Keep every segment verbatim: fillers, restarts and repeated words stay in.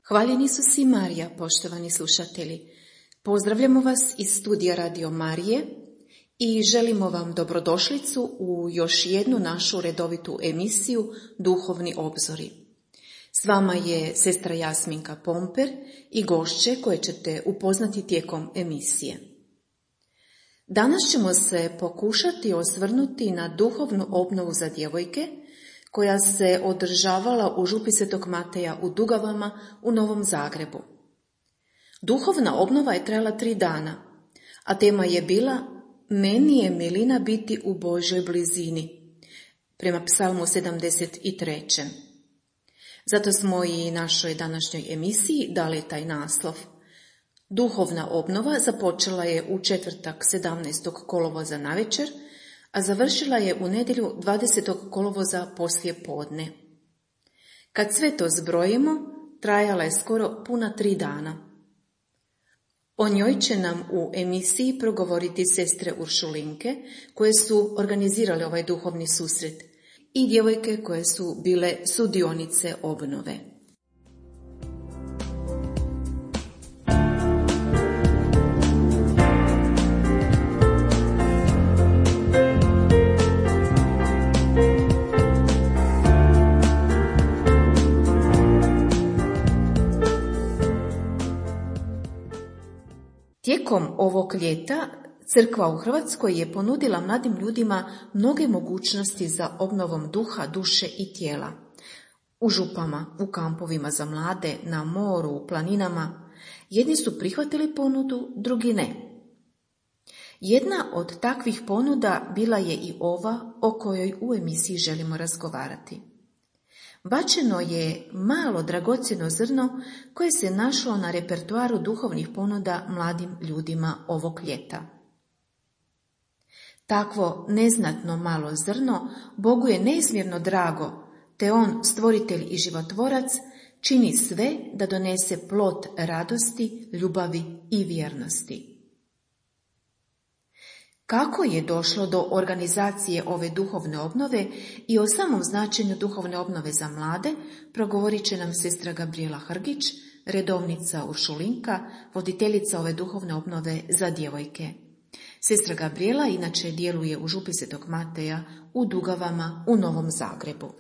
Hvaljeni Isus i Marija, poštovani slušatelji. Pozdravljamo vas iz studija Radio Marije i želimo vam dobrodošlicu u još jednu našu redovitu emisiju Duhovni obzori. S vama je sestra Jasminka Pomper i gošće koje ćete upoznati tijekom emisije. Danas ćemo se pokušati osvrnuti na duhovnu obnovu za djevojke koja se održavala u župi Svetog Mateja u Dugavama u Novom Zagrebu. Duhovna obnova je trajala tri dana, a tema je bila Meni je milina biti u Božoj blizini, prema Psalmu sedamdeset tri. Zato smo i našoj današnjoj emisiji dali taj naslov. Duhovna obnova započela je u četvrtak sedamnaestog kolovoza navečer, a završila je u nedjelju dvadesetog kolovoza poslije podne. Kad sve to zbrojimo, trajala je skoro puna tri dana. O njoj će nam u emisiji progovoriti sestre Uršulinke, koje su organizirale ovaj duhovni susret, i djevojke koje su bile sudionice obnove. Tijekom ovog ljeta crkva u Hrvatskoj je ponudila mladim ljudima mnoge mogućnosti za obnovom duha, duše i tijela. U župama, u kampovima za mlade, na moru, u planinama. Jedni su prihvatili ponudu, drugi ne. Jedna od takvih ponuda bila je i ova o kojoj u emisiji želimo razgovarati. Bačeno je malo dragocjeno zrno koje se našlo na repertoaru duhovnih ponuda mladim ljudima ovog ljeta. Takvo neznatno malo zrno Bogu je neizmjerno drago, te on, stvoritelj i životvorac, čini sve da donese plod radosti, ljubavi i vjernosti. Kako je došlo do organizacije ove duhovne obnove i o samom značenju duhovne obnove za mlade, progovorit će nam sestra Gabrijela Hrgić, redovnica Uršulinka, voditeljica ove duhovne obnove za djevojke. Sestra Gabrijela inače djeluje u župi Svetog Mateja u Dugavama u Novom Zagrebu.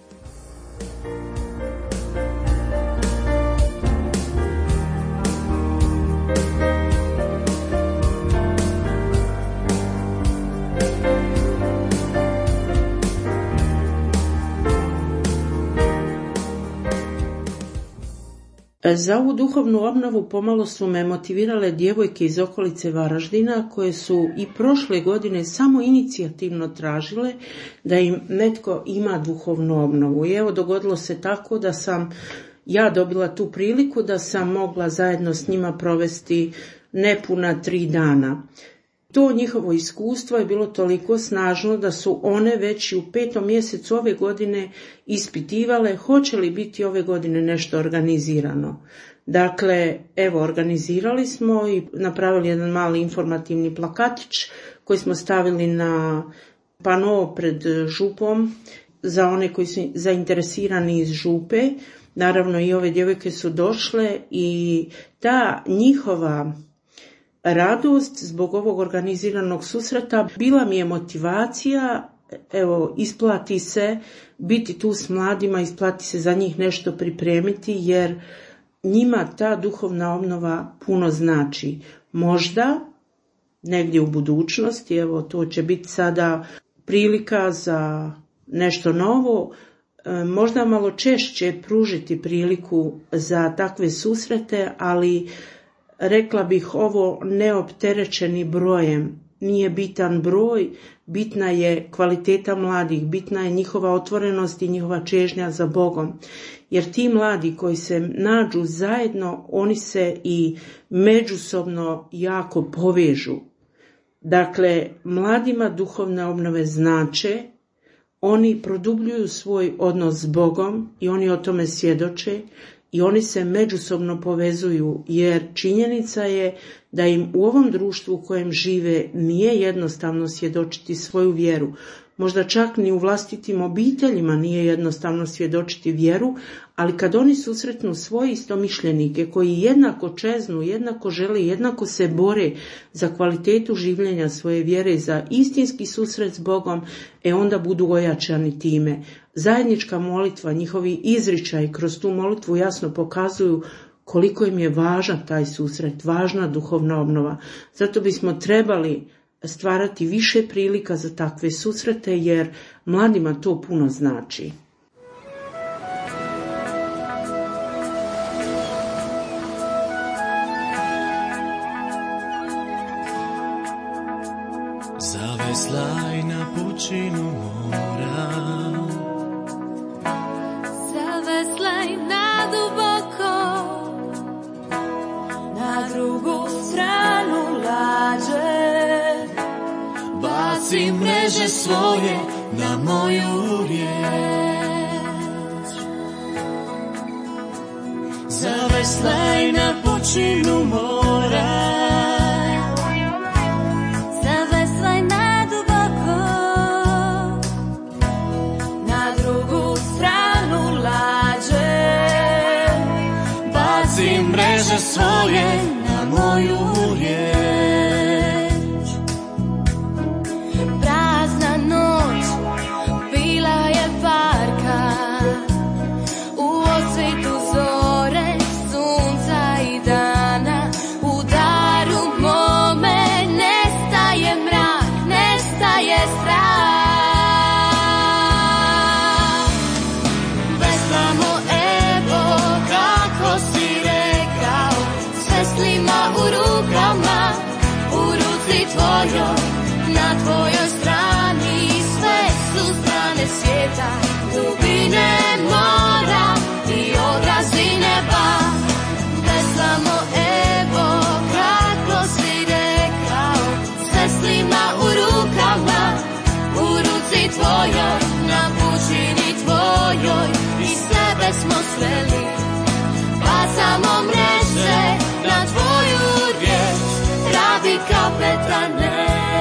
Za ovu duhovnu obnovu pomalo su me motivirale djevojke iz okolice Varaždina koje su i prošle godine samo inicijativno tražile da im netko ima duhovnu obnovu. I evo dogodilo se tako da sam ja dobila tu priliku da sam mogla zajedno s njima provesti nepuna tri dana. To njihovo iskustvo je bilo toliko snažno da su one već u petom mjesecu ove godine ispitivale hoće li biti ove godine nešto organizirano. Dakle, evo, organizirali smo i napravili jedan mali informativni plakatić koji smo stavili na pano pred župom za one koji su zainteresirani iz župe. Naravno i ove djevojke su došle i ta njihova radost zbog ovog organiziranog susreta bila mi je motivacija, evo, isplati se biti tu s mladima, isplati se za njih nešto pripremiti, jer njima ta duhovna obnova puno znači. Možda negdje u budućnosti, evo, to će biti sada prilika za nešto novo, možda malo češće pružiti priliku za takve susrete, ali rekla bih ovo neopterećeni brojem. Nije bitan broj, bitna je kvaliteta mladih, bitna je njihova otvorenost i njihova čežnja za Bogom. Jer ti mladi koji se nađu zajedno, oni se i međusobno jako povežu. Dakle, mladima duhovne obnove znače, oni produbljuju svoj odnos s Bogom i oni o tome svjedoče, i oni se međusobno povezuju, jer činjenica je da im u ovom društvu u kojem žive nije jednostavno svjedočiti svoju vjeru. možda čak ni u vlastitim obiteljima nije jednostavno svjedočiti vjeru, ali kad oni susretnu svoje istomišljenike koji jednako čeznu, jednako žele, jednako se bore za kvalitetu življenja svoje vjere, za istinski susret s Bogom, e onda budu ojačani time. Zajednička molitva, njihovi izričaji kroz tu molitvu jasno pokazuju koliko im je važan taj susret, važna duhovna obnova. Zato bismo trebali stvarati više prilika za takve susrete, jer mladima to puno znači. Zaveslaj na pučinu mora, zaveslaj na duboko, na drugu stranu lađe. Baci mreže svoje na moju riječ. Zaveslaj na pučinu mora, zaveslaj na duboko, na drugu stranu lađe. baci mreže svoje na moju riječ. Na tvojoj strani sve su strane svijeta, dubine mora i obrazi neba. Veslamo, evo kako si rekao, sve slima u rukama, u ruci tvojoj, na pučini tvojoj i sebe smo sveli. Bacamo mreže na tvoju riječ, rabi kapetane.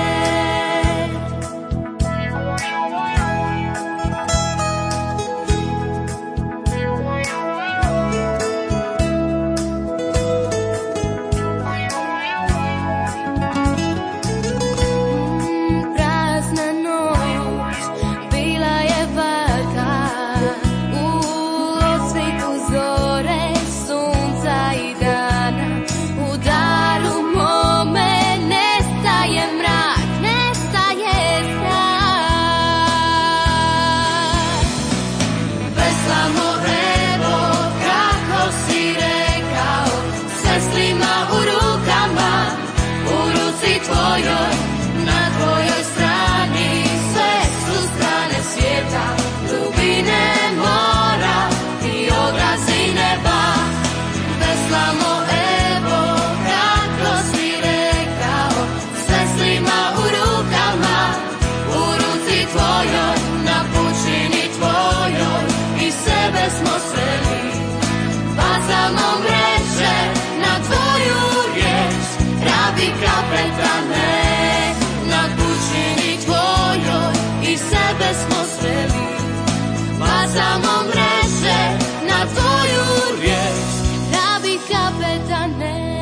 Bacamo mreže na tvoju riječ, rabi kapetane.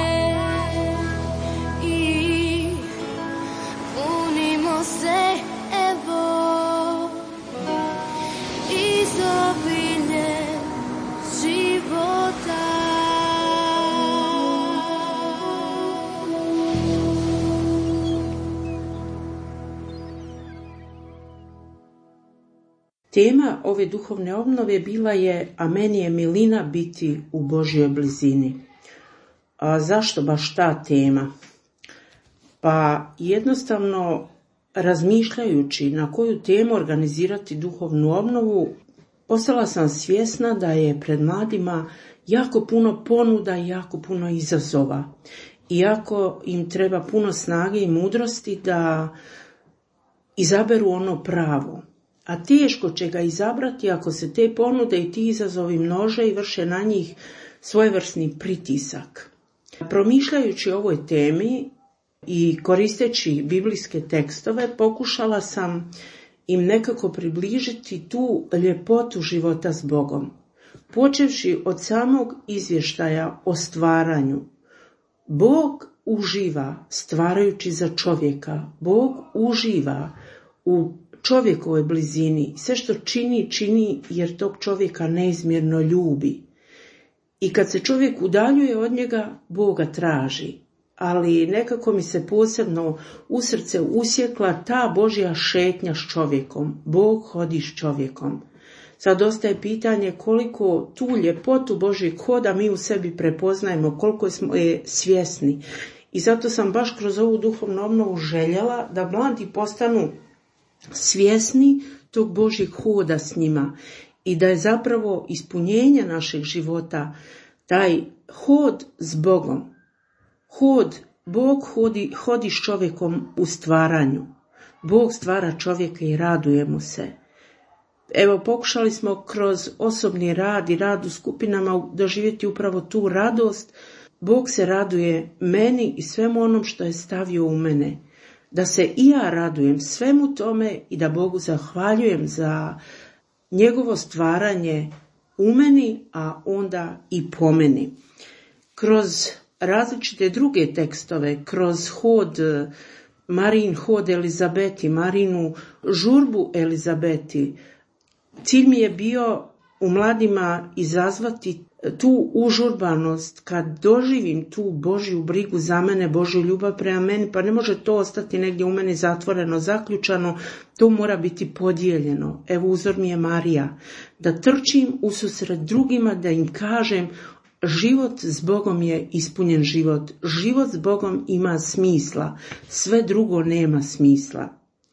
I punimo se, evo, izobiljem života. Tema ove duhovne obnove bila je "A meni je milina biti u Božjoj blizini". A zašto baš ta tema? Pa jednostavno razmišljajući na koju temu organizirati duhovnu obnovu, postala sam svjesna da je pred mladima jako puno ponuda i jako puno izazova. Iako im treba puno snage i mudrosti da izaberu ono pravo. A teško će ga izabrati ako se te ponude i ti izazovi množe i vrše na njih svojevrsni pritisak. Promišljajući o ovoj temi, i koristeći biblijske tekstove pokušala sam im nekako približiti tu ljepotu života s Bogom. Počevši od samog izvještaja o stvaranju, Bog uživa stvarajući za čovjeka, Bog uživa u čovjekovoj blizini, sve što čini, čini jer tog čovjeka neizmjerno ljubi. I kad se čovjek udaljuje od njega, Bog ga traži. Ali nekako mi se posebno u srce usjekla ta Božja šetnja s čovjekom. Bog hodi s čovjekom. Sad ostaje pitanje koliko tu ljepotu Božjeg hoda mi u sebi prepoznajemo, koliko smo je svjesni. I zato sam baš kroz ovu duhovnu obnovu željela da mladi postanu svjesni tog Božjeg hoda s njima i da je zapravo ispunjenje našeg života taj hod s Bogom. Hod, Bog hodi, hodi s čovjekom u stvaranju. Bog stvara čovjeka i radujemo se. Evo, pokušali smo kroz osobni rad i rad u skupinama doživjeti upravo tu radost. Bog se raduje meni i svemu onom što je stavio u mene. Da se i ja radujem svemu tome i da Bogu zahvaljujem za njegovo stvaranje u meni, a onda i po meni. Kroz različite druge tekstove, kroz hod, Marijin hod Elizabeti, Marinu žurbu Elizabeti, cilj mi je bio u mladima izazvati tu užurbanost kad doživim tu Božju brigu za mene, Božju ljubav prema meni, pa ne može to ostati negdje u meni zatvoreno, zaključano, to mora biti podijeljeno. Evo uzor mi je Marija, da trčim ususret drugima, da im kažem život s Bogom je ispunjen život, život s Bogom ima smisla, sve drugo nema smisla.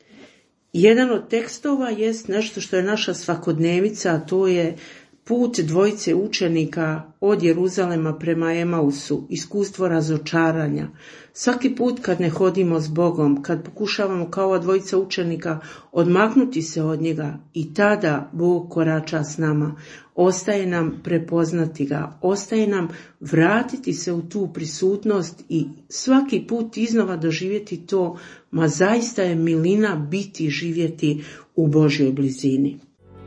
Jedan od tekstova jest nešto što je naša svakodnevica, a to je put dvojice učenika od Jeruzalema prema Emausu, iskustvo razočaranja. Svaki put kad ne hodimo s Bogom, kad pokušavamo kao dvojica učenika odmaknuti se od njega, i tada Bog korača s nama. Ostaje nam prepoznati ga, ostaje nam vratiti se u tu prisutnost i svaki put iznova doživjeti to, ma zaista je milina biti, živjeti u Božjoj blizini.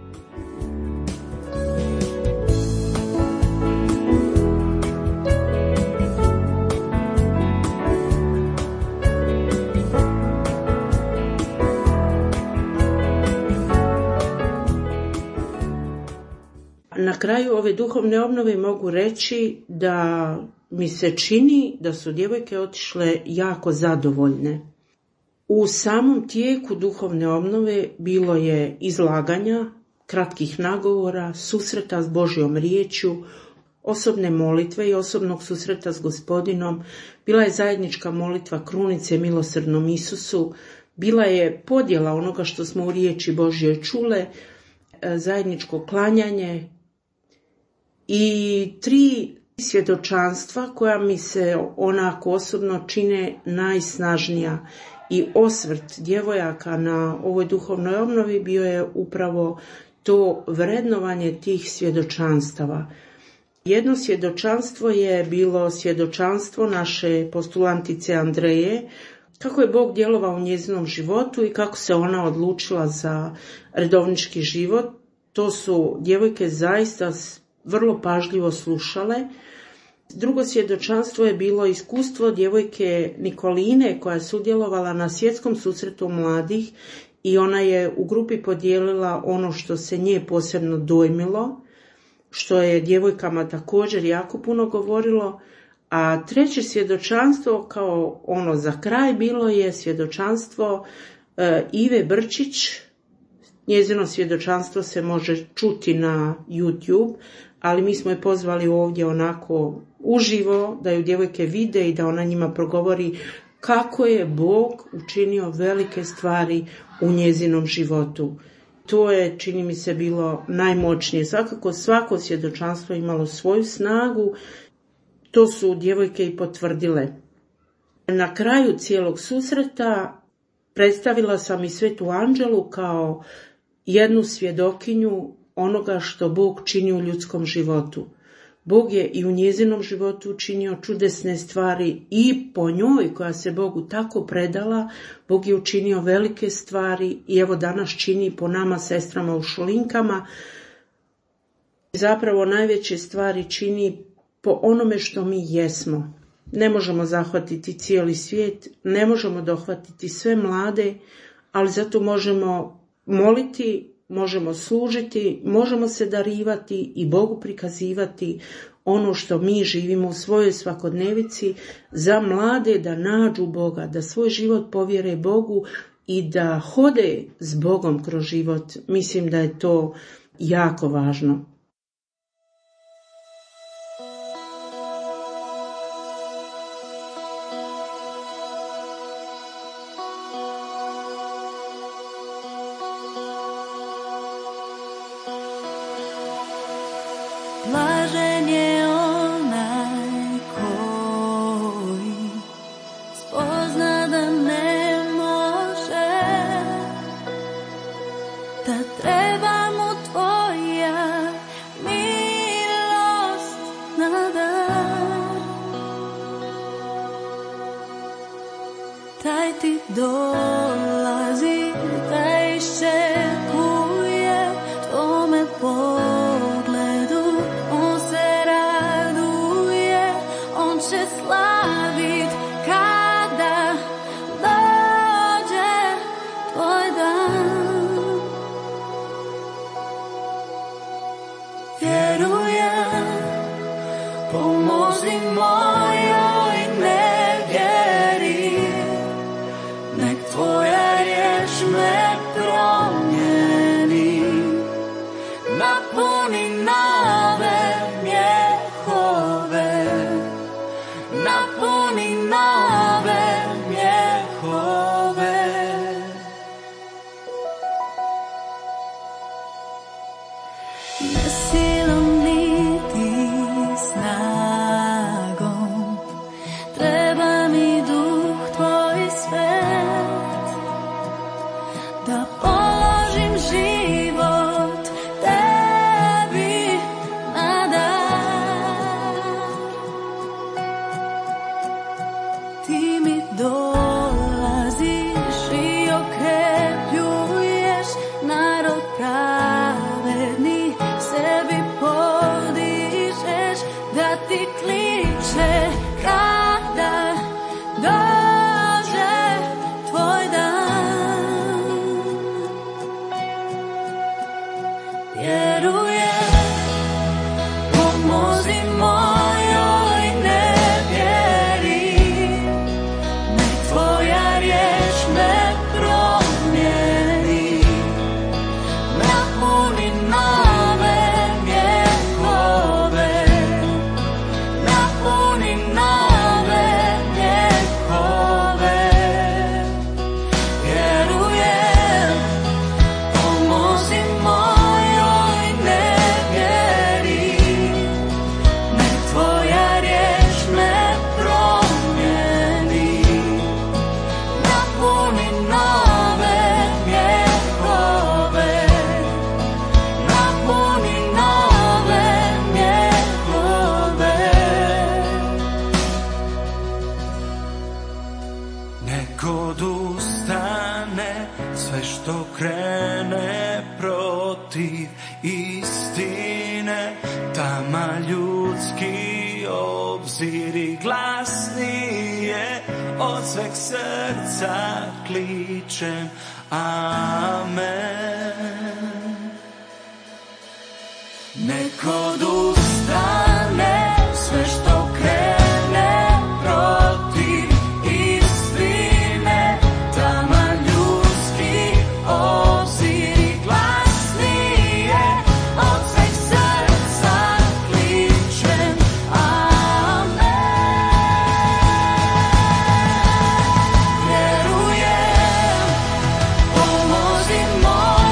Na kraju ove duhovne obnove mogu reći da mi se čini da su djevojke otišle jako zadovoljne. U samom tijeku duhovne obnove bilo je izlaganja, kratkih nagovora, susreta s Božjom riječju, osobne molitve i osobnog susreta s Gospodinom. Bila je zajednička molitva krunice milosrdnom Isusu, bila je podjela onoga što smo u riječi Božjoj čule, zajedničko klanjanje, i tri svjedočanstva koja mi se onako osobno čine najsnažnija i osvrt djevojaka na ovoj duhovnoj obnovi bio je upravo to vrednovanje tih svjedočanstava. Jedno svjedočanstvo je bilo svjedočanstvo naše postulantice Andreje, kako je Bog djelovao u njezinom životu i kako se ona odlučila za redovnički život. To su djevojke zaista vrlo pažljivo slušale. Drugo svjedočanstvo je bilo iskustvo djevojke Nikoline koja je sudjelovala na svjetskom susretu mladih i ona je u grupi podijelila ono što se nje posebno dojmilo, što je djevojkama također jako puno govorilo. A treće svjedočanstvo, kao ono za kraj, bilo je svjedočanstvo e, Ive Brčić. Njezino svjedočanstvo se može čuti na YouTube, ali mi smo je pozvali ovdje onako uživo, da ju djevojke vide i da ona njima progovori kako je Bog učinio velike stvari u njezinom životu. To je, čini mi se, bilo najmoćnije. Svakako svako svjedočanstvo imalo svoju snagu, to su djevojke i potvrdile. Na kraju cijelog susreta predstavila sam i Svetu Anđelu kao jednu svjedokinju onoga što Bog čini u ljudskom životu. Bog je i u njezinom životu učinio čudesne stvari i po njoj koja se Bogu tako predala, Bog je učinio velike stvari i evo danas čini po nama sestrama u Šulinkama. Zapravo najveće stvari čini po onome što mi jesmo. Ne možemo zahvatiti cijeli svijet, ne možemo dohvatiti sve mlade, ali zato možemo moliti, možemo služiti, možemo se darivati i Bogu prikazivati ono što mi živimo u svojoj svakodnevici za mlade da nađu Boga, da svoj život povjere Bogu i da hode s Bogom kroz život. Mislim da je to jako važno. Blažen je onaj koji spozna da ne može, da treba mu tvoja milost na dar. Taj ti dolazi, taj iščekuje tvome pogledu. On se raduje, on će slavit kada dođe tvoj dan. Vjerujem, pomozi mojoj nevjeri, nek tvoja riječ me promijeni, napuni nove mjehove, napuni nove mjehove. Ne silom niti snagom, treba mi duh tvoj svet, da položim život tebi na dar. Ti mi dolaziš i okrepljuješ narod pravedni, sebi podižeš da ti kliče kada dođe tvoj dan. Vjerujem, pomozi mojoj nevjeri, nek tvoja riječ me promijeni, napuni nove mjehove, napuni nove mjehove. Vjerujem, pomozi mojoj nevjeri, nek tvoja riječ me promijeni, napuni nove mjehove, napuni nove mjehove. Nek odustane sve što krene protiv istine, tama ljudski obziri glasnije, od sveg srca kličem amen. Nek odustane sve što krene protiv istine, tama ljudski obziri glasnije, od sveg srca kličem amen. Vjerujem, pomozi moj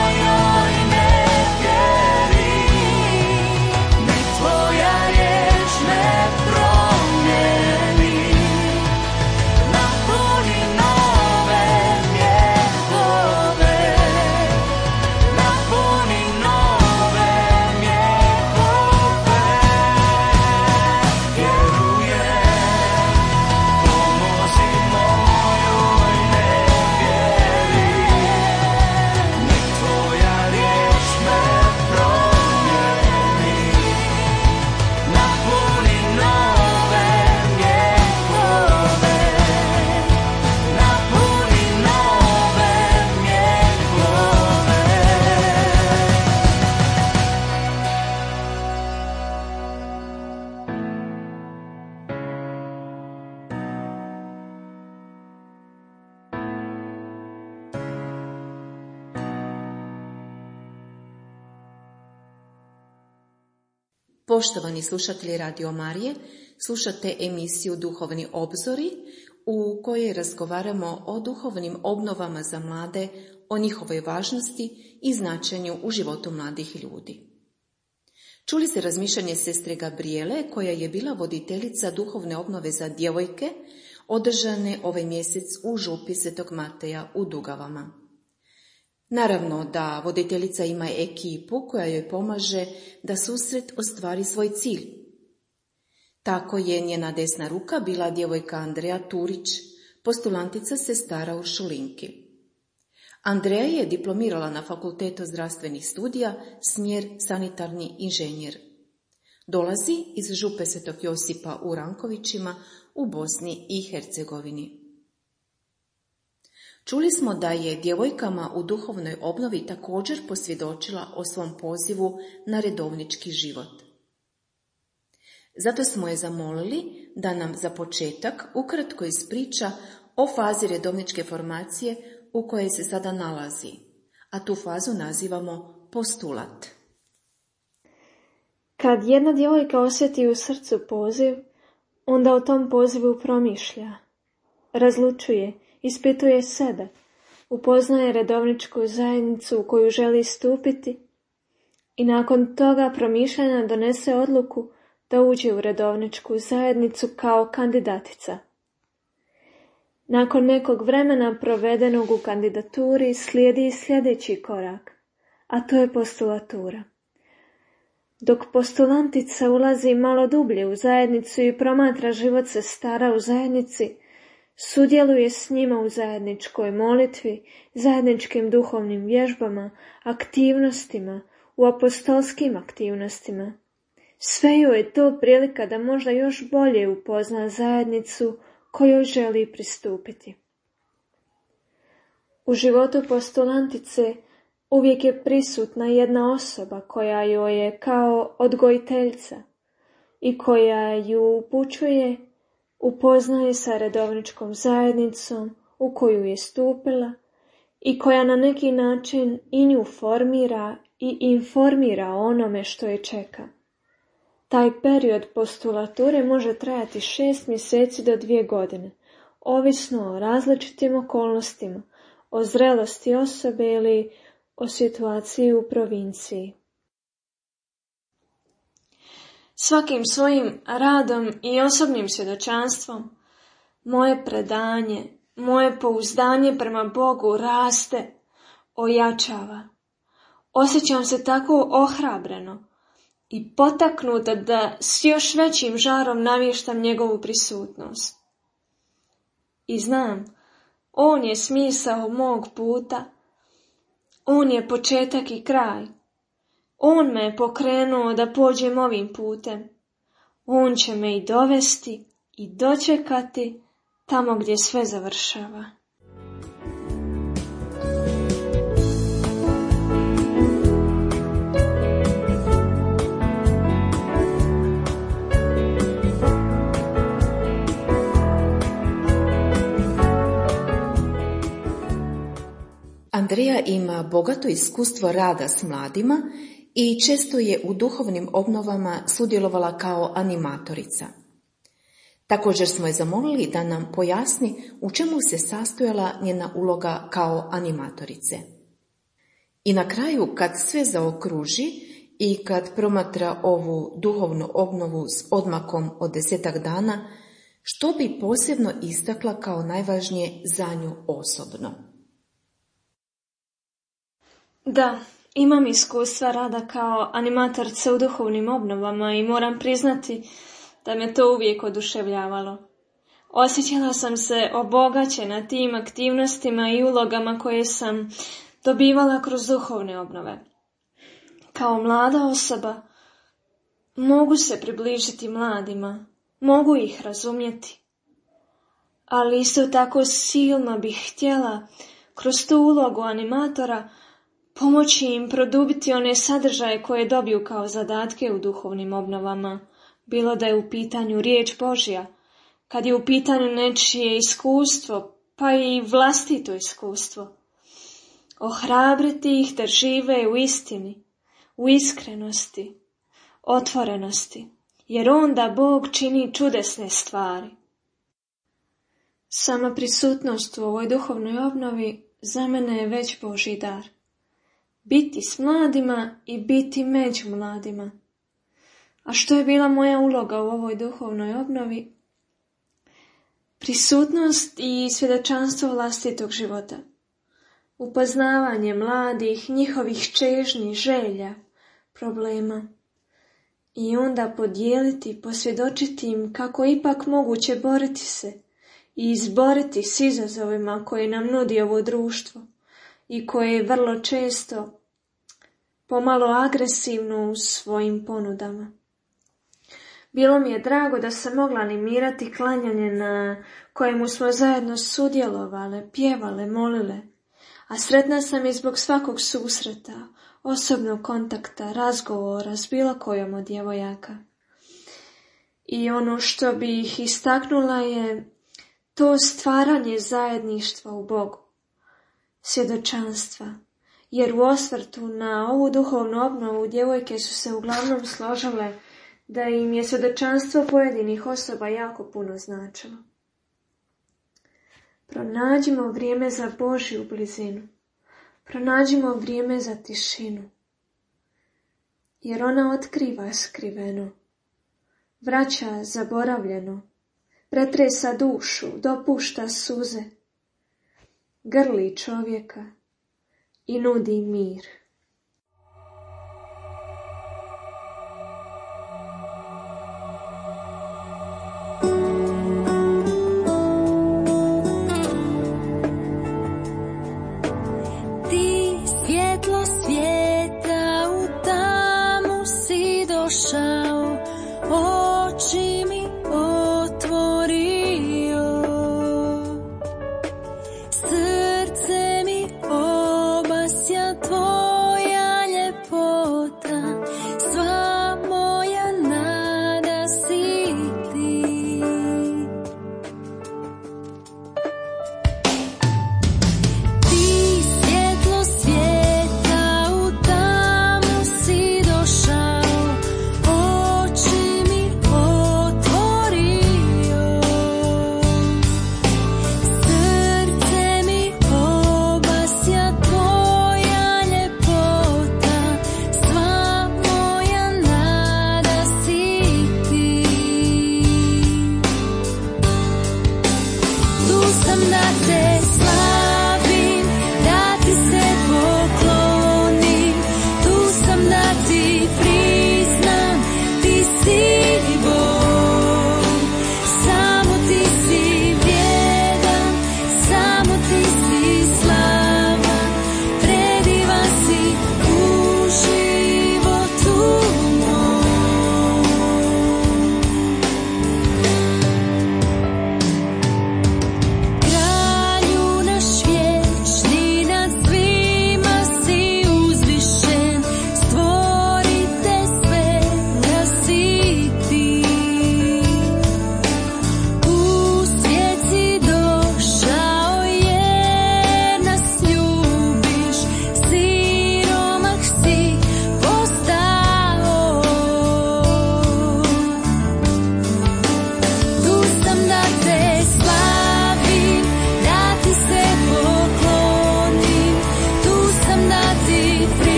Poštovani slušatelji Radio Marije, slušate emisiju Duhovni obzori u kojoj razgovaramo o duhovnim obnovama za mlade, o njihovoj važnosti i značenju u životu mladih ljudi. Čuli ste razmišljanje sestre Gabrijele, koja je bila voditeljica duhovne obnove za djevojke, održane ovaj mjesec u župi Svetog Mateja u Dugavama. Naravno da voditeljica ima ekipu koja joj pomaže da susret ostvari svoj cilj. Tako je njena desna ruka bila djevojka Andreja Turić, postulantica sestara Uršulinki. Andreja je diplomirala na Fakultetu zdravstvenih studija, smjer sanitarni inženjer. Dolazi iz župe Svetog Josipa u Rankovićima u Bosni i Hercegovini. Čuli smo da je djevojkama u duhovnoj obnovi također posvjedočila o svom pozivu na redovnički život. Zato smo je zamolili da nam za početak ukratko ispriča o fazi redovničke formacije u kojoj se sada nalazi, a tu fazu nazivamo postulat. Kad jedna djevojka osjeti u srcu poziv, onda o tom pozivu promišlja, razlučuje, ispituje sebe, upoznaje redovničku zajednicu u koju želi stupiti i nakon toga promišljanja donese odluku da uđe u redovničku zajednicu kao kandidatica. Nakon nekog vremena provedenog u kandidaturi slijedi sljedeći korak, a to je postulatura. Dok postulantica ulazi malo dublje u zajednicu i promatra život sestara u zajednici, sudjeluje s njima u zajedničkoj molitvi, zajedničkim duhovnim vježbama, aktivnostima, u apostolskim aktivnostima. Sve joj je to prilika da možda još bolje upozna zajednicu kojoj želi pristupiti. U životu postulantice uvijek je prisutna jedna osoba koja joj je kao odgojiteljica i koja ju upućuje, upoznaje sa redovničkom zajednicom u koju je stupila i koja na neki način i nju formira i informira o onome što je čeka. Taj period postulature može trajati šest mjeseci do dvije godine, ovisno o različitim okolnostima, o zrelosti osobe ili o situaciji u provinciji. Svakim svojim radom i osobnim svjedočanstvom moje predanje, moje pouzdanje prema Bogu raste, ojačava. Osjećam se tako ohrabreno i potaknuta da s još većim žarom navještam njegovu prisutnost. I znam, on je smisao mog puta, on je početak i kraj. On me je pokrenuo da pođem ovim putem. On će me i dovesti i dočekati tamo gdje sve završava. Andreja ima bogato iskustvo rada s mladima i često je u duhovnim obnovama sudjelovala kao animatorica. Također smo je zamolili da nam pojasni u čemu se sastojala njena uloga kao animatorice. I na kraju, kad sve zaokruži i kad promatra ovu duhovnu obnovu s odmakom od desetak dana, što bi posebno istakla kao najvažnije za nju osobno? Da, imam iskustva rada kao animatorica u duhovnim obnovama i moram priznati da me to uvijek oduševljavalo. Osjećala sam se obogaćena tim aktivnostima i ulogama koje sam dobivala kroz duhovne obnove. Kao mlada osoba mogu se približiti mladima, mogu ih razumjeti, ali isto tako silno bih htjela kroz tu ulogu animatora pomoći im produbiti one sadržaje koje dobiju kao zadatke u duhovnim obnovama, bilo da je u pitanju riječ Božja, kad je u pitanju nečije iskustvo, pa i vlastito iskustvo. Ohrabriti ih da žive u istini, u iskrenosti, otvorenosti, jer onda Bog čini čudesne stvari. Sama prisutnost u ovoj duhovnoj obnovi za mene je već Božji dar. Biti s mladima i biti među mladima. A što je bila moja uloga u ovoj duhovnoj obnovi? Prisutnost i svjedočanstvo vlastitog života. Upoznavanje mladih, njihovih čežnji, želja, problema. I onda podijeliti, posvjedočiti im kako ipak moguće boriti se i izboriti s izazovima koje nam nudi ovo društvo i koje je vrlo često pomalo agresivno u svojim ponudama. Bilo mi je drago da sam mogla animirati klanjanje na kojemu smo zajedno sudjelovale, pjevale, molile, a sretna sam i zbog svakog susreta, osobnog kontakta, razgovora s bilo kojom od djevojaka. I ono što bih istaknula je to stvaranje zajedništva u Bogu, svjedočanstva, jer u osvrtu na ovu duhovnu obnovu djevojke su se uglavnom složile da im je svjedočanstvo pojedinih osoba jako puno značilo. Pronađimo vrijeme za Božju blizinu. Pronađimo vrijeme za tišinu. Jer ona otkriva skriveno. Vraća zaboravljeno. Pretresa dušu, dopušta suze. Grli čovjeka i nudi mir. Oči mi otvorio, srce mi obasja tvoje.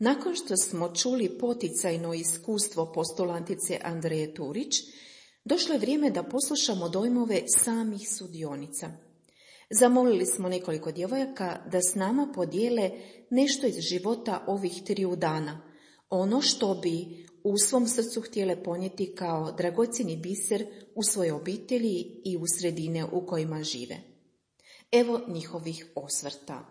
Nakon što smo čuli poticajno iskustvo postulantice Andreje Turić, došlo je vrijeme da poslušamo dojmove samih sudionica. Zamolili smo nekoliko djevojaka da s nama podijele nešto iz života ovih triju dana, ono što bi u svom srcu htjele ponijeti kao dragocjeni biser u svoje obitelji i u sredine u kojima žive. Evo njihovih osvrta.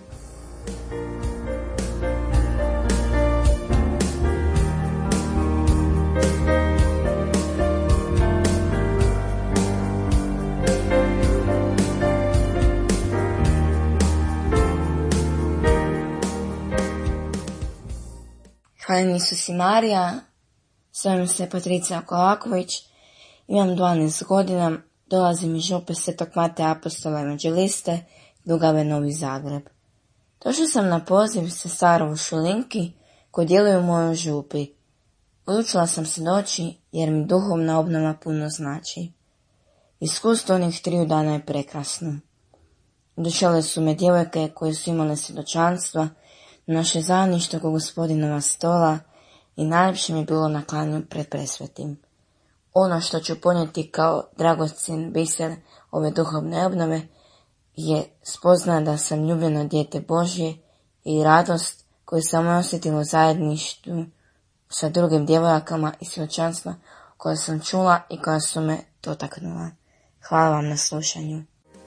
Hvala Isus i Marija, zovem se Patricija Kolaković, imam dvanaest godina, dolazim iz župe Svetog Mateja Apostola Evanđeliste, Dugave, Novi Zagreb. Došla sam na poziv sestara u Šulinki koji djeluje u mojoj župi. Odlučila sam se doći jer mi duhovna obnova puno znači. Iskustvo onih triju dana je prekrasno. Došle su me djevojke koje su imale svjedočanstva, naše zajedništvo oko Gospodinova stola i najljepše mi je bilo na klanju pred presvetim. Ono što ću ponijeti kao dragocjen biser ove duhovne obnove je spoznaja da sam ljubljeno dijete Božje i radost koju sam osjetila u zajedništvu sa drugim djevojkama i svjedočanstva koja sam čula i koja su me dotaknula. Hvala vam na slušanju.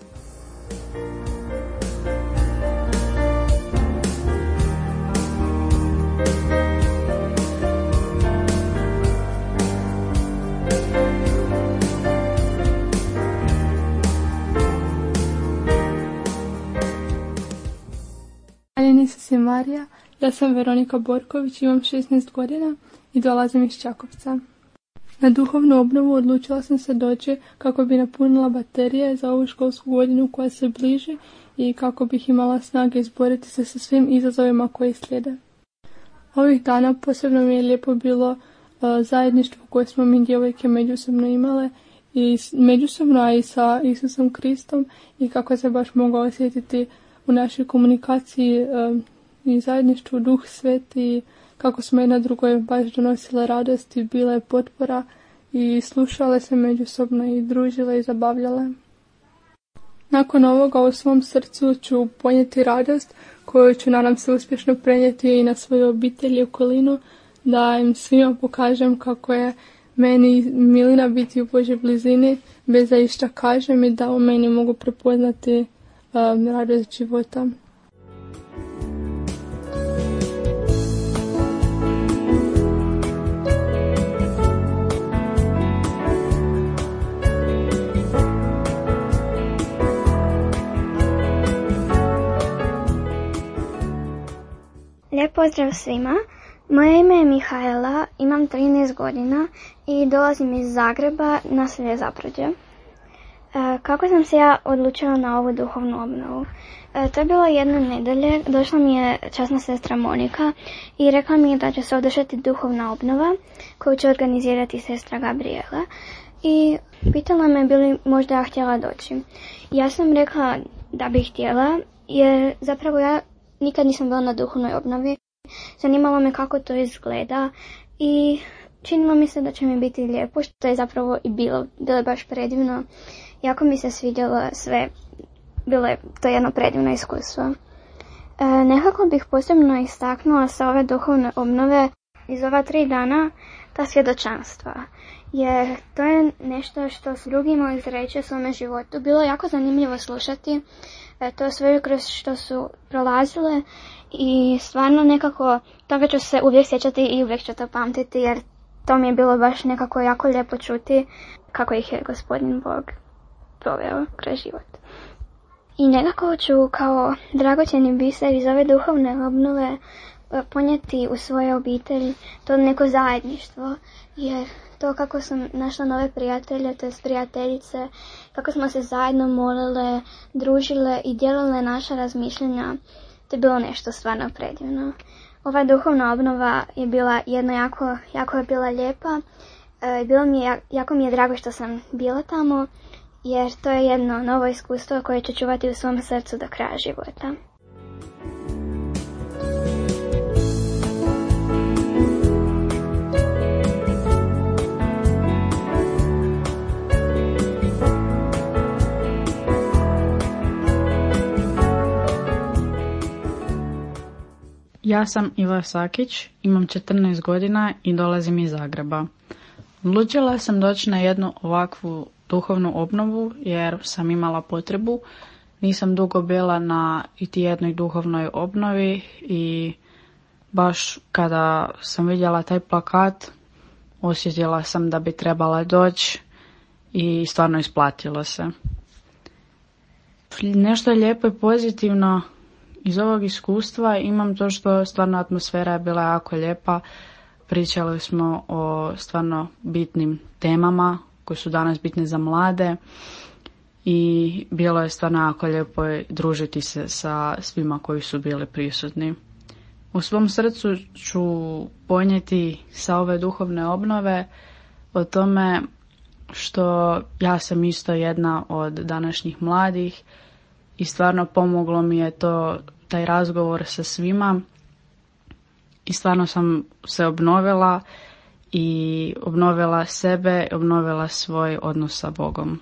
Isus i Marija, ja sam Veronika Borković, imam šesnaest godina i dolazim iz Čakovca. Na duhovnu obnovu odlučila sam se doći kako bi napunila baterije za ovu školsku godinu koja se bliži i kako bih imala snage izboriti se sa svim izazovima koji slijede. Ovih dana posebno mi je lijepo bilo uh, zajedništvo koje smo mi djevojke međusobno imale i međusobno, a i sa Isusom Kristom i kako se baš mogao osjetiti u našoj komunikaciji e, i zajedništvu Duh Sveti, kako smo jedna drugoj baš donosile radost i bila je potpora i slušale se međusobno i družile i zabavljale. Nakon ovoga u svom srcu ću ponijeti radost koju ću nadam se uspješno prenijeti i na svoju obitelj i okolinu, da im svima pokažem kako je meni milina biti u Božoj blizini bez da išta kažem i da u meni mogu prepoznati Um, radost života. Lijep pozdrav svima. Moje ime je Mihajla, imam trinaest godina i dolazim iz Zagreba, naselje Zaprođe. Kako sam se ja odlučila na ovu duhovnu obnovu? E, to je bilo jedne nedelje, došla mi je časna sestra Monika i rekla mi je da će se održati duhovna obnova koju će organizirati sestra Gabriela i pitala me bi li možda ja htjela doći. Ja sam rekla da bih htjela jer zapravo ja nikad nisam bila na duhovnoj obnovi, zanimalo me kako to izgleda i činilo mi se da će mi biti lijepo, što je zapravo i bilo, bilo je baš predivno. Jako mi se svidjelo sve, bilo je to jedno predivno iskustvo. E, nekako bih posebno istaknula sa ove duhovne obnove iz ova tri dana ta svjedočanstva, jer to je nešto što s drugima izreče u svome životu. Bilo je jako zanimljivo slušati e, to sve kroz što su prolazile i stvarno nekako toga ću se uvijek sjećati i uvijek ću to pamtiti, jer to mi je bilo baš nekako jako lijepo čuti kako ih je Gospodin Bog proveo kroz život. I nekako ću kao dragocjeni biser iz ove duhovne obnove ponijeti u svoje obitelji to neko zajedništvo, jer to kako sam našla nove prijatelje, to jest prijateljice, kako smo se zajedno molile, družile i dijelile naša razmišljanja, to je bilo nešto stvarno predivno. Ova duhovna obnova je bila jedna jako, jako je bila lijepa, e, bilo mi je, jako mi je drago što sam bila tamo, jer to je jedno novo iskustvo koje ću čuvati u svom srcu do kraja života. Ja sam Iva Sakić, imam četrnaest godina i dolazim iz Zagreba. Odlučila sam doći na jednu ovakvu duhovnu obnovu jer sam imala potrebu. Nisam dugo bila na iti jednoj duhovnoj obnovi i baš kada sam vidjela taj plakat osjetila sam da bi trebala doći i stvarno isplatilo se. Nešto je lijepo i pozitivno iz ovog iskustva imam to što stvarno atmosfera je bila jako lijepa. Pričali smo o stvarno bitnim temama koje su danas bitne za mlade i bilo je stvarno jako lijepo družiti se sa svima koji su bili prisutni. U svom srcu ću ponijeti sa ove duhovne obnove o tome što ja sam isto jedna od današnjih mladih i stvarno pomoglo mi je to taj razgovor sa svima i stvarno sam se obnovila i obnovila sebe, obnovila svoj odnos sa Bogom.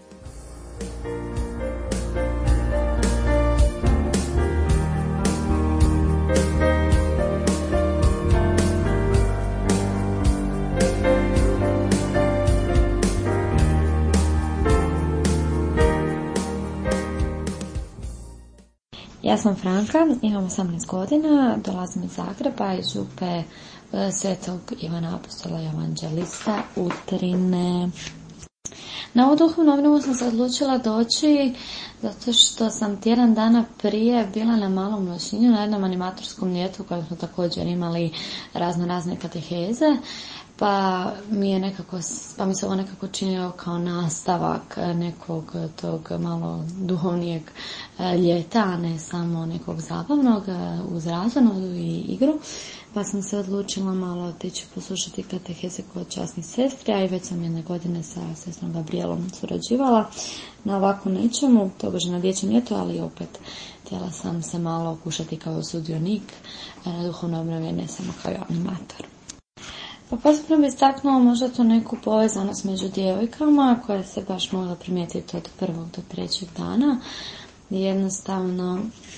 Ja sam Franka, imam osamnaest godina, dolazim iz Zagreba, iz župe Svetog Ivana Apostola i Evanđelista Utrine. Na ovu duhovnu obnovu sam se odlučila doći zato što sam tjedan dana prije bila na Malom Lošinju na jednom animatorskom ljetu kojem smo također imali razno razne kateheze. Pa mi je nekako, pa mi se ovo nekako činilo kao nastavak nekog tog malo duhovnijeg ljeta, a ne samo nekog zabavnog uz razvanu i igru. Pa sam se odlučila malo otići poslušati kateheze kod časnih sestri, a i već sam jedne godine sa sestrom Gabrijelom surađivala na ovako nečemu, tobože na dječjem ljetu, ali opet htjela sam se malo okušati kao sudionik na duhovnoj obnovi, ne samo kao animator. Pa posebno bi istaknula možda tu neku povezanost među djevojkama koja se baš mogla primijetiti od prvog do trećeg dana. Jednostavno,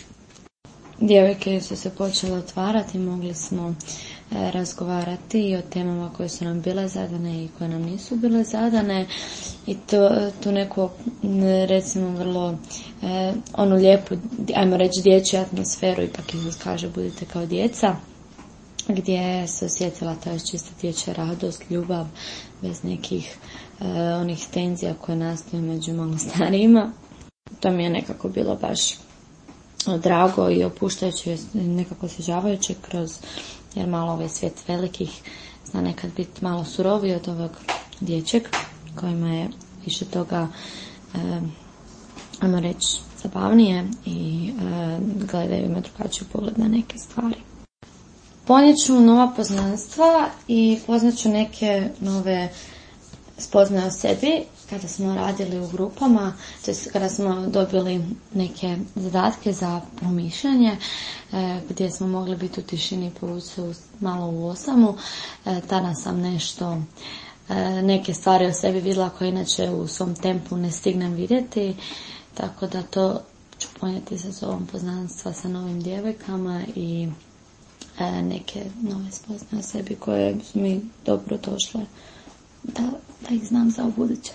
djevojke su se počele otvarati, mogli smo e, razgovarati i o temama koje su nam bile zadane i koje nam nisu bile zadane. I to, tu neku, recimo, vrlo, e, onu lijepu, ajmo reći, dječju atmosferu, ipak Isus kaže budite kao djeca, gdje se osjetila ta čista dječja radost, ljubav, bez nekih e, onih tenzija koje nastaju među malo starijima. To mi je nekako bilo baš drago i opuštajuće, nekako osvježavajuće kroz, jer malo ovaj svijet velikih zna nekad biti malo suroviji od ovog dječjeg, kojima je više toga, e, ajmo reći, zabavnije i e, gledaju, ima drugačiji pogled na neke stvari. Ponijet ću nova poznanstva i poznat ću neke nove spoznaje o sebi kada smo radili u grupama, to jest kada smo dobili neke zadatke za promišljanje, e, gdje smo mogli biti u tišini i povući se malo u osamu. E, tada sam nešto, e, neke stvari o sebi vidjela koje inače u svom tempu ne stignem vidjeti, tako da to ću ponijeti sa sobom poznanstva sa novim djevojkama i e, neke nove spoznaje o sebi koje su mi dobro došle da, da ih znam za ubuduće.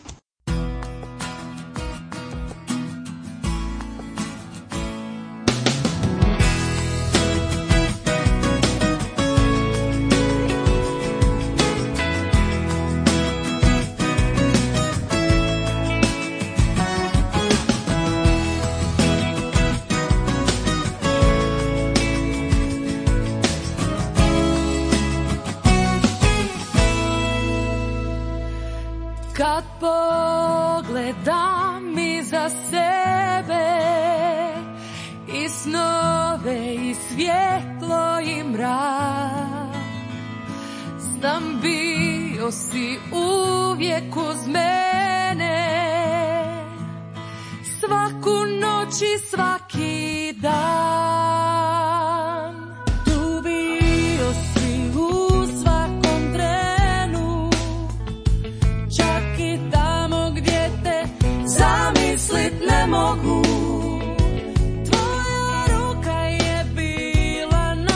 Kad pogledam iza sebe i snove i svjetlo i mrak, znam bio si uvijek uz mene, svaku noć i svaki dan. Tu bio si u svakom trenu, čak i tamo gdje te zamislit ne mogu. Tvoja ruka je bila na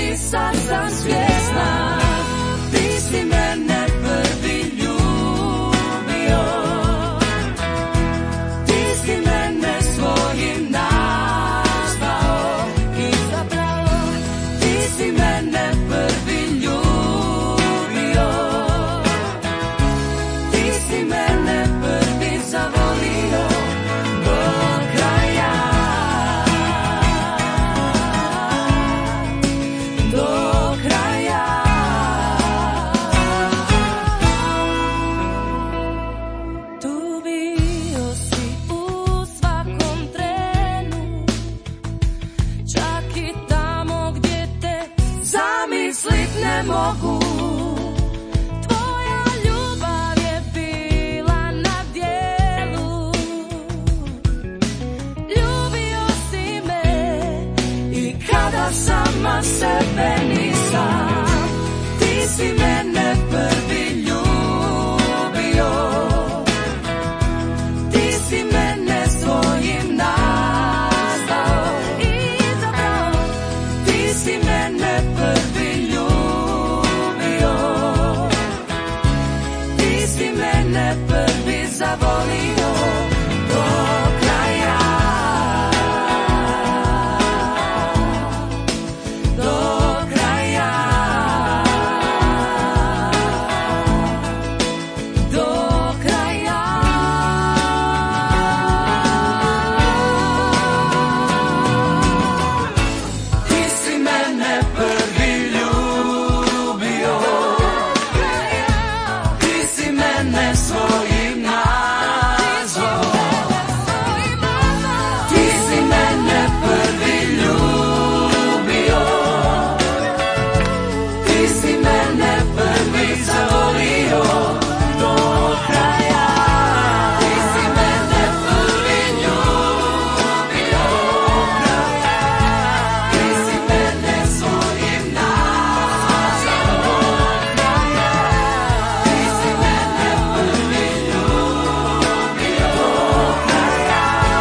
i sad sam svjesna, ti si mene prvi ljubio, ti si mene svojim nazvao i zabrao, ti si mene prvi ljubio, ti si mene prvi zavolio do kraja, do kraja. Tu bio si u svakom trenu, čak i tamo gdje te zamislit ne mogu. Tvoja ljubav je bila na djelu, ljubio si me i kada sama sebe nisam, ti si mene prvi ljubio, ti si mene svojim nazvao i izabrao, ti si mene prvi ljubio, ti si mene prvi zavolio do kraja, do kraja, do kraja. Ti si mene prvi ljubio, ti si mene svojim nazvao, ti si mene prvi ljubio, ti si mene prvi zavolio do kraja, ti si mene prvi ljubio, ti si mene svojim nazvao, ti si mene prvi ljubio do kraja.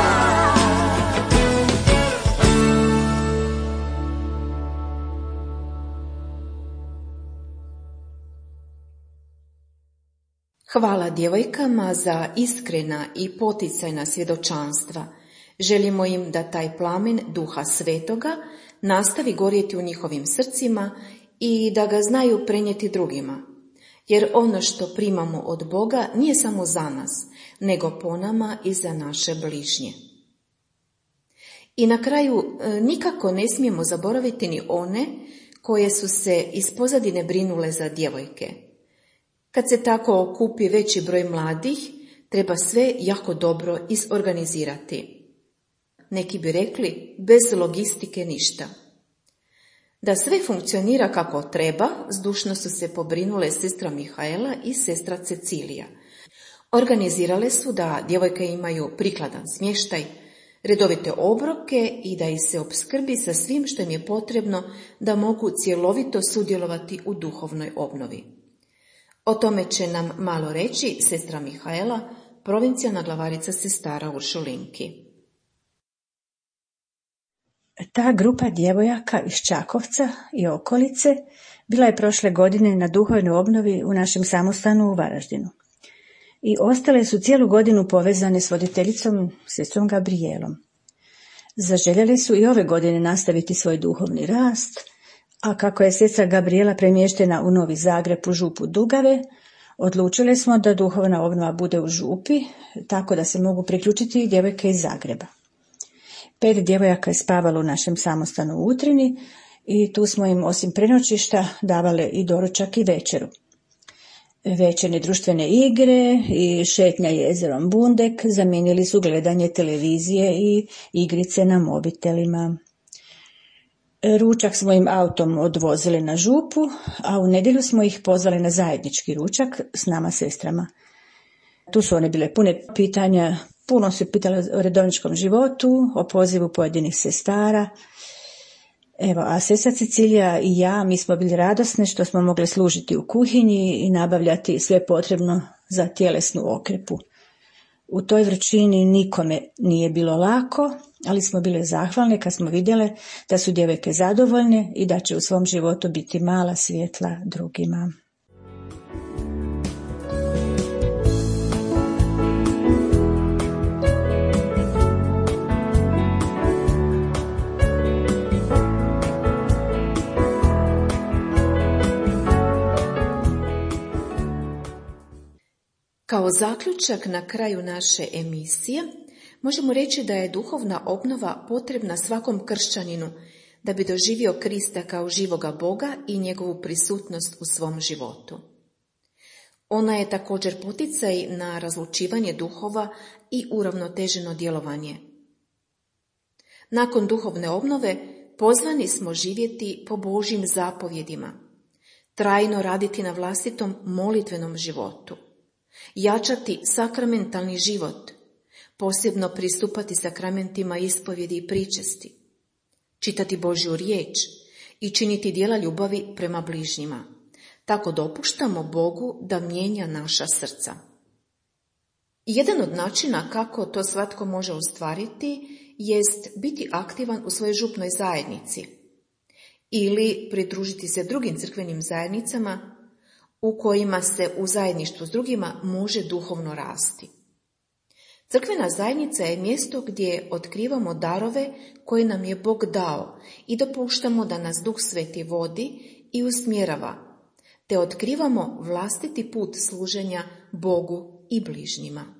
Hvala djevojkama za iskrena i poticajna svjedočanstva. Želimo im da taj plamen Duha Svetoga nastavi gorjeti u njihovim srcima i da ga znaju prenijeti drugima. Jer ono što primamo od Boga nije samo za nas, nego po nama i za naše bližnje. I na kraju e, nikako ne smijemo zaboraviti ni one koje su se iz pozadine brinule za djevojke. Kad se tako okupi veći broj mladih, treba sve jako dobro isorganizirati. Neki bi rekli, bez logistike ništa. Da sve funkcionira kako treba, zdušno su se pobrinule sestra Mihaela i sestra Cecilija. Organizirale su da djevojke imaju prikladan smještaj, redovite obroke i da ih se opskrbi sa svim što im je potrebno da mogu cjelovito sudjelovati u duhovnoj obnovi. O tome će nam malo reći sestra Mihaela, provincijalna glavarica sestara Uršulinki. Ta grupa djevojaka iz Čakovca i okolice bila je prošle godine na duhovnoj obnovi u našem samostanu u Varaždinu. I ostale su cijelu godinu povezane s voditeljicom sestrom Gabrijelom. Zaželjeli su i ove godine nastaviti svoj duhovni rast, a kako je sestra Gabriela premještena u Novi Zagreb u župu Dugave, odlučili smo da duhovna obnova bude u župi, tako da se mogu priključiti i djevojke iz Zagreba. Pet djevojaka je spavalo u našem samostanu u Utrini i tu smo im osim prenoćišta davale i doručak i večeru. Večernje društvene igre i šetnja jezerom Bundek zamijenili su gledanje televizije i igrice na mobitelima. Ručak smo im autom odvozili na župu, a u nedjelju smo ih pozvali na zajednički ručak s nama sestrama. Tu su one bile pune pitanja, puno su pitale o redovničkom životu, o pozivu pojedinih sestara. Evo, a sestra Cecilija i ja, mi smo bili radosne što smo mogli služiti u kuhinji i nabavljati sve potrebno za tjelesnu okrepu. U toj vrućini nikome nije bilo lako, ali smo bile zahvalne kad smo vidjele da su djevojke zadovoljne i da će u svom životu biti mala svjetla drugima. Kao zaključak na kraju naše emisije možemo reći da je duhovna obnova potrebna svakom kršćaninu da bi doživio Krista kao živoga Boga i njegovu prisutnost u svom životu. Ona je također poticaj na razlučivanje duhova i uravnoteženo djelovanje. Nakon duhovne obnove pozvani smo živjeti po Božjim zapovjedima, trajno raditi na vlastitom molitvenom životu, jačati sakramentalni život, posebno pristupati sakramentima ispovjedi i pričesti, čitati Božju riječ i činiti djela ljubavi prema bližnjima. Tako dopuštamo Bogu da mijenja naša srca. Jedan od načina kako to svatko može ostvariti jest biti aktivan u svojoj župnoj zajednici ili pridružiti se drugim crkvenim zajednicama u kojima se u zajedništvu s drugima može duhovno rasti. Crkvena zajednica je mjesto gdje otkrivamo darove koje nam je Bog dao i dopuštamo da nas Duh Sveti vodi i usmjerava, te otkrivamo vlastiti put služenja Bogu i bližnjima.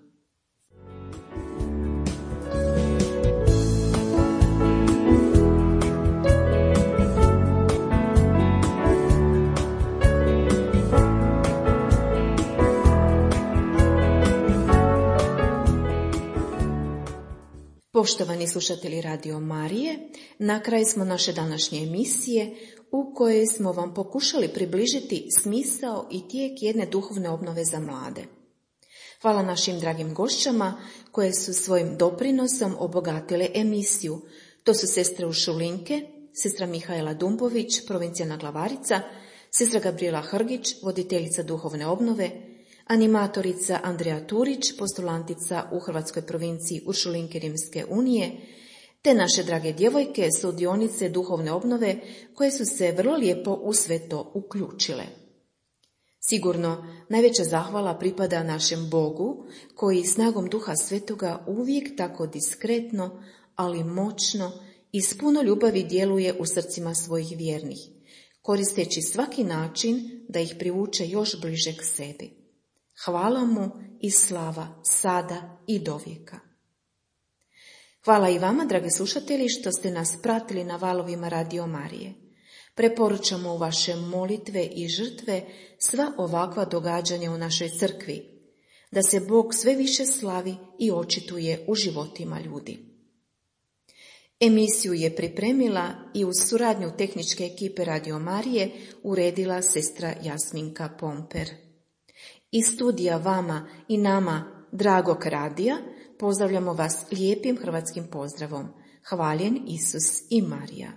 Poštovani slušatelji Radio Marije, na kraju smo naše današnje emisije u kojoj smo vam pokušali približiti smisao i tijek jedne duhovne obnove za mlade. Hvala našim dragim gošćama koje su svojim doprinosom obogatile emisiju. To su sestre Ušulinke, sestra Mihajla Dumbović, provincijana glavarica, sestra Gabriela Hrgić, voditeljica duhovne obnove, animatorica Andreja Turić, postulantica u Hrvatskoj provinciji Uršulinke Rimske unije, te naše drage djevojke, sudionice duhovne obnove koje su se vrlo lijepo u sve to uključile. Sigurno, najveća zahvala pripada našem Bogu, koji snagom Duha Svetoga uvijek tako diskretno, ali moćno i s puno ljubavi djeluje u srcima svojih vjernih, koristeći svaki način da ih privuče još bliže k sebi. Hvala mu i slava sada i dovijeka. Hvala i vama, dragi slušatelji, što ste nas pratili na valovima Radio Marije. Preporučamo u vaše molitve i žrtve sva ovakva događanja u našoj crkvi, da se Bog sve više slavi i očituje u životima ljudi. Emisiju je pripremila i uz suradnju tehničke ekipe Radio Marije uredila sestra Jasminka Pomper. Iz studija vama i nama, dragog radija, pozdravljamo vas lijepim hrvatskim pozdravom. Hvaljen Isus i Marija.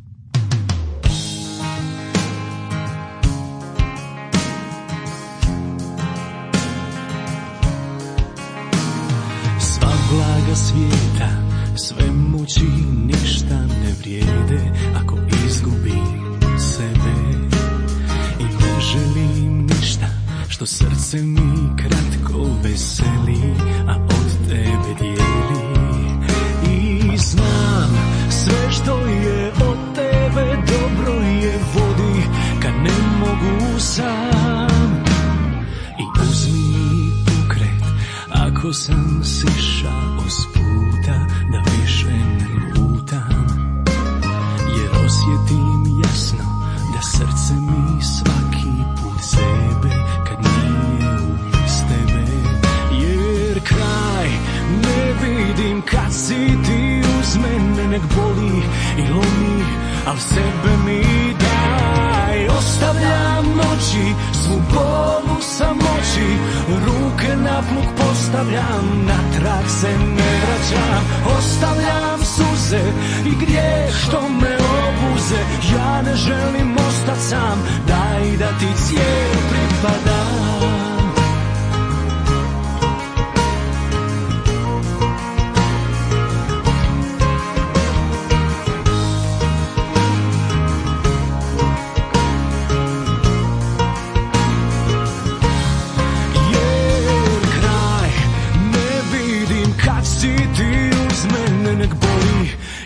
Sva blaga svijeta, sve moći ništa ne vrijede ako izgubim sebe i ne želim ništa što srce mi kratko veseli, a od tebe dijeli. I znam sve što je od tebe dobro je vodi kad ne mogu sam. I uzmi mi pokret ako sam sišao s puta da više ne lutam, jer osjetim jasno da srce mi svaki put sebe kad nije uz tebe. Jer kraj ne vidim kad si ti uz mene, nek boli i lomi, al sebe mi daj. Ostavljam noći, svu bolu samoći, ruke na plug postavljam, natrag se ne vraćam. Ostavljam suze i grijeh što me obuze, ja ne želim ostat sam, daj da ti cijel pripadam.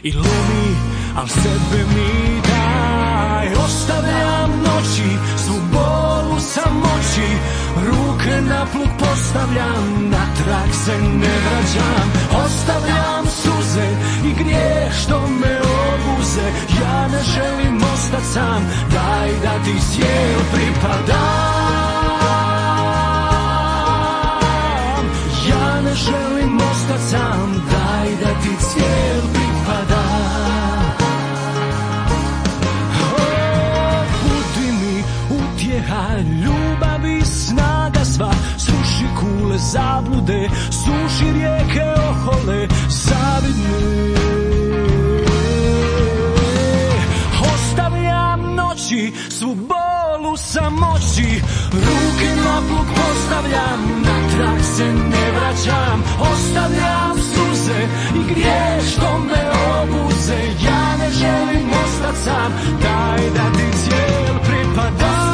i lomi, al sebe mi daj. Ostavljam noći, svu bol u samoći, ruke na plug postavljam, natrag se ne vraćam. Ostavljam suze i grijeh što me obuze, ja ne želim ostat sam, daj da ti cijel pripadam. Ja ne želim ostat sam, daj da ti cijel pripadam. O, budi mi utjeha, ljubav i snaga sva, sruši kule zablude, suši rijeke ohole, zavidne. Ostavljam noći, svu bol u samoći, ruke na plug postavljam, natrag se ne vraćam. Ostavljam suze i grijeh što me obuze, ja ne želim ostat sam, daj da ti cijel pripadam.